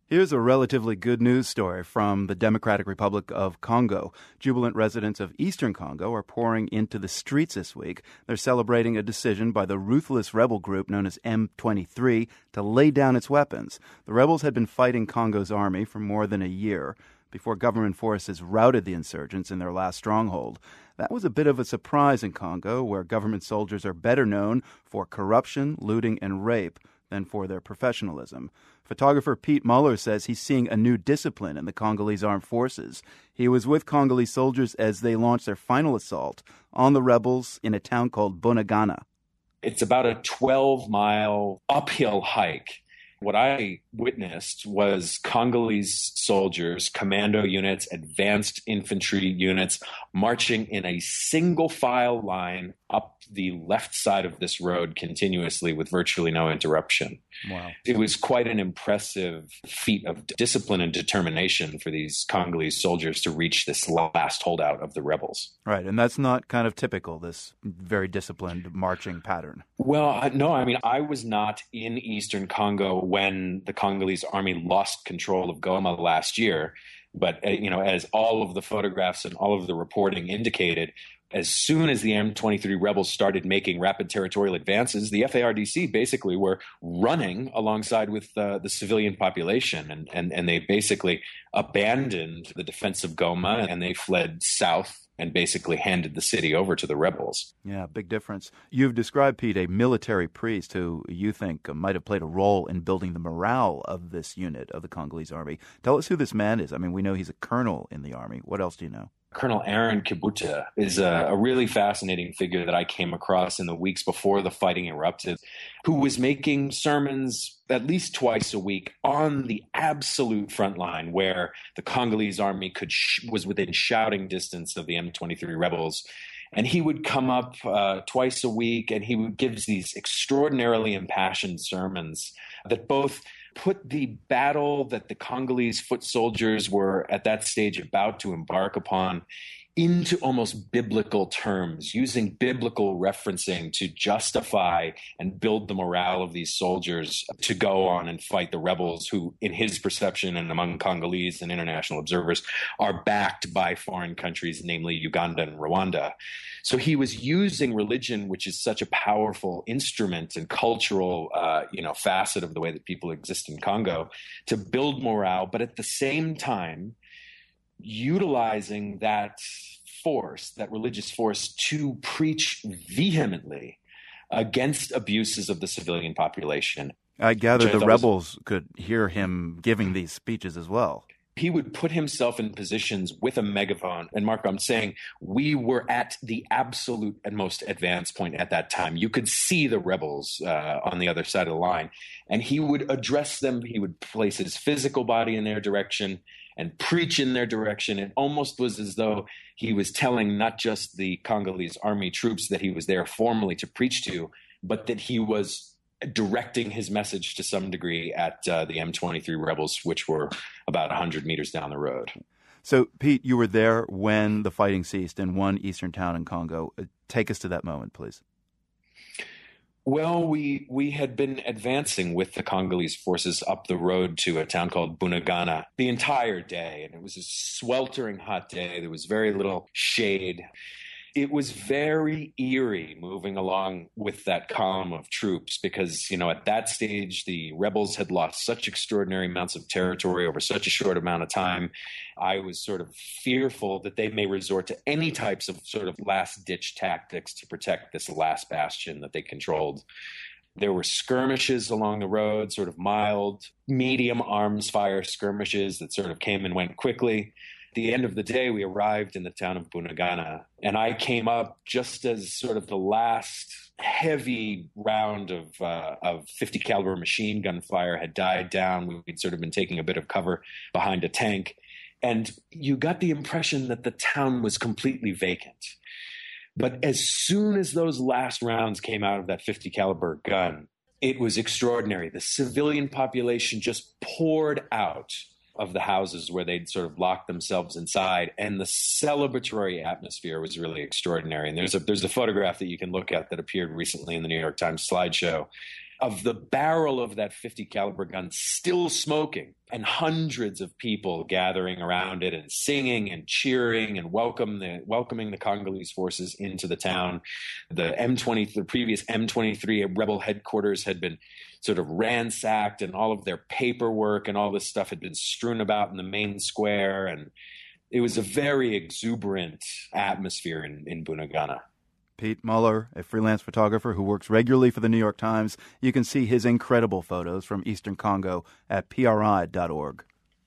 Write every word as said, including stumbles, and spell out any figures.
Here's a relatively good news story from the Democratic Republic of Congo. Jubilant residents of eastern Congo are pouring into the streets this week. They're celebrating a decision by the ruthless rebel group known as M twenty-three to lay down its weapons. The rebels had been fighting Congo's army for more than a year before government forces routed the insurgents in their last stronghold. That was a bit of a surprise in Congo, where government soldiers are better known for corruption, looting, and rape than for their professionalism. Photographer Pete Muller says he's seeing a new discipline in the Congolese armed forces. He was with Congolese soldiers as they launched their final assault on the rebels in a town called Bunagana. It's about a twelve-mile uphill hike. What I witnessed was Congolese soldiers, commando units, advanced infantry units marching in a single file line up the left side of this road continuously with virtually no interruption. Wow. It was quite an impressive feat of discipline and determination for these Congolese soldiers to reach this last holdout of the rebels. Right, and that's not kind of typical, this very disciplined marching pattern. Well, no, I mean, I was not in eastern Congo when the Congolese army lost control of Goma last year. But, you know, as all of the photographs and all of the reporting indicated, as soon as the M twenty-three rebels started making rapid territorial advances, the F A R D C basically were running alongside with uh, the civilian population. And, and, and they basically abandoned the defense of Goma and they fled south and basically handed the city over to the rebels. Yeah, big difference. You've described, Pete, a military priest who you think might have played a role in building the morale of this unit of the Congolese army. Tell us who this man is. I mean, we know he's a colonel in the army. What else do you know? Colonel Aaron Kibuta is a, a really fascinating figure that I came across in the weeks before the fighting erupted, who was making sermons at least twice a week on the absolute front line where the Congolese army could sh- was within shouting distance of the M twenty-three rebels. And he would come up uh, twice a week and he would give these extraordinarily impassioned sermons that both put the battle that the Congolese foot soldiers were at that stage about to embark upon into almost biblical terms, using biblical referencing to justify and build the morale of these soldiers to go on and fight the rebels who, in his perception and among Congolese and international observers, are backed by foreign countries, namely Uganda and Rwanda. So he was using religion, which is such a powerful instrument and cultural, uh, you know, facet of the way that people exist in Congo, to build morale, but at the same time, utilizing that force, that religious force, to preach vehemently against abuses of the civilian population. I gather the rebels was... could hear him giving these speeches as well. He would put himself in positions with a megaphone. And Marco, I'm saying we were at the absolute and most advanced point at that time. You could see the rebels uh, on the other side of the line. And he would address them. He would place his physical body in their direction and preach in their direction. It almost was as though he was telling not just the Congolese army troops that he was there formally to preach to, but that he was directing his message to some degree at uh, the M twenty-three rebels, which were about one hundred meters down the road. So, Pete, you were there when the fighting ceased in one eastern town in Congo. Take us to that moment, please. Well, we we had been advancing with the Congolese forces up the road to a town called Bunagana the entire day, and it was a sweltering hot day. There was very little shade. It was very eerie moving along with that column of troops because, you know, at that stage, the rebels had lost such extraordinary amounts of territory over such a short amount of time. I was sort of fearful that they may resort to any types of sort of last-ditch tactics to protect this last bastion that they controlled. There were skirmishes along the road, sort of mild, medium arms fire skirmishes that sort of came and went quickly. At the end of the day, we arrived in the town of Bunagana, and I came up just as sort of the last heavy round of uh, of fifty caliber machine gun fire had died down. We'd sort of been taking a bit of cover behind a tank, and you got the impression that the town was completely vacant. But as soon as those last rounds came out of that fifty caliber gun, it was extraordinary. The civilian population just poured out of the houses where they'd sort of locked themselves inside, and the celebratory atmosphere was really extraordinary. And there's a there's a photograph that you can look at that appeared recently in the New York Times slideshow of the barrel of that fifty caliber gun still smoking, and hundreds of people gathering around it and singing and cheering and welcome the, welcoming the Congolese forces into the town. The M twenty, the previous M twenty-three rebel headquarters had been sort of ransacked, and all of their paperwork and all this stuff had been strewn about in the main square. And it was a very exuberant atmosphere in, in Bunagana. Pete Muller, a freelance photographer who works regularly for the New York Times. You can see his incredible photos from Eastern Congo at P R I dot org.